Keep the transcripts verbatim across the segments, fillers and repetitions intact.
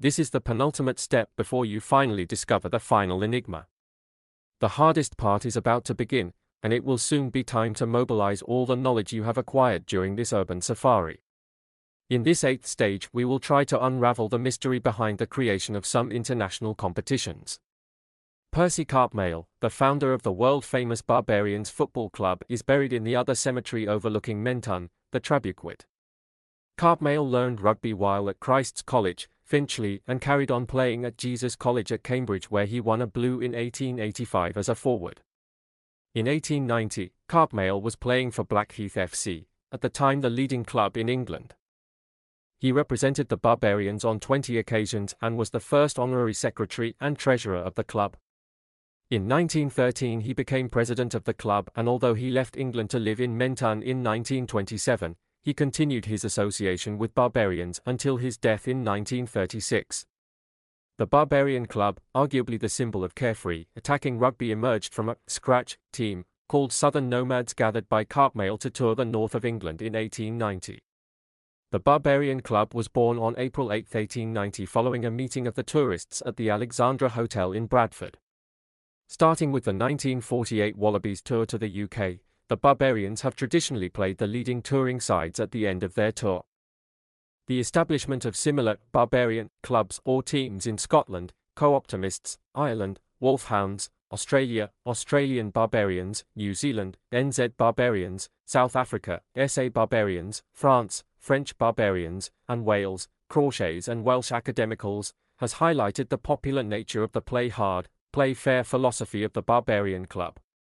This is the penultimate step before you finally discover the final enigma. The hardest part is about to begin, and it will soon be time to mobilize all the knowledge you have acquired during this urban safari. In this eighth stage, we will try to unravel the mystery behind the creation of some international competitions. Percy Carpmael, the founder of the world-famous Barbarians Football Club, is buried in the other cemetery overlooking Mentone, the Trabequid. Carpmael learned rugby while at Christ's College, Finchley, and carried on playing at Jesus College at Cambridge, where he won a blue in eighteen eighty-five as a forward. In eighteen ninety, Carpmael was playing for Blackheath F C, at the time the leading club in England. He represented the Barbarians on twenty occasions and was the first honorary secretary and treasurer of the club. In nineteen thirteen he became president of the club, and although he left England to live in Mentone in nineteen twenty-seven, he continued his association with Barbarians until his death in nineteen thirty-six. The Barbarian Club, arguably the symbol of carefree attacking rugby, emerged from a scratch team called Southern Nomads, gathered by Carpmael to tour the north of England in eighteen ninety. The Barbarian Club was born on April eighth, eighteen ninety, following a meeting of the tourists at the Alexandra Hotel in Bradford. Starting with the nineteen forty-eight Wallabies tour to the U K, the Barbarians have traditionally played the leading touring sides at the end of their tour. The establishment of similar Barbarian clubs or teams in Scotland, Co-Optimists, Ireland, Wolfhounds, Australia, Australian Barbarians, New Zealand, N Z Barbarians, South Africa, S A Barbarians, France, French Barbarians, and Wales, Crawshays and Welsh Academicals, has highlighted the popular nature of the play hard, play fair philosophy of the Barbarian Club.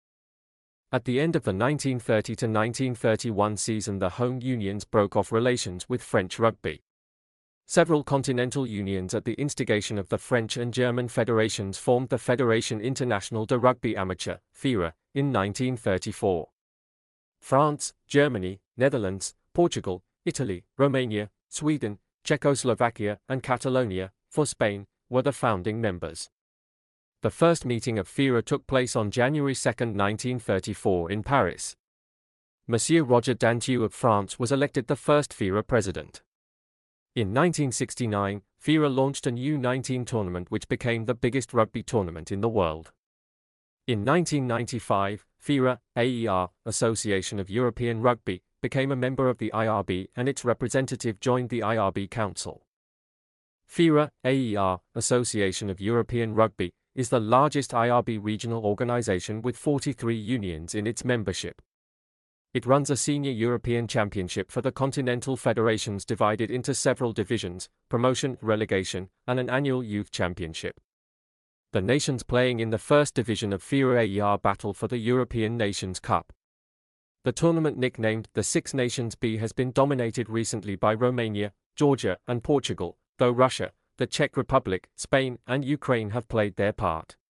At the end of the nineteen thirty to nineteen thirty-one season, the home unions broke off relations with French rugby. Several continental unions, at the instigation of the French and German federations, formed the Fédération Internationale de Rugby Amateur, F I R A, in nineteen thirty-four. France, Germany, Netherlands, Portugal, Italy, Romania, Sweden, Czechoslovakia, and Catalonia, for Spain, were the founding members. The first meeting of F I R A took place on January second, nineteen thirty-four in Paris. Monsieur Roger Dantiu of France was elected the first F I R A president. In nineteen sixty-nine, F I R A launched an U nineteen tournament which became the biggest rugby tournament in the world. In nineteen ninety-five, F I R A, A E R, Association of European Rugby, became a member of the I R B, and its representative joined the I R B Council. F I R A, A E R, Association of European Rugby, is the largest I R B regional organization with forty-three unions in its membership. It runs a senior European championship for the continental federations divided into several divisions, promotion, relegation, and an annual youth championship. The nations playing in the first division of F I R A A E R battle for the European Nations Cup. The tournament, nicknamed the Six Nations B, has been dominated recently by Romania, Georgia, and Portugal, though Russia, the Czech Republic, Spain, and Ukraine have played their part.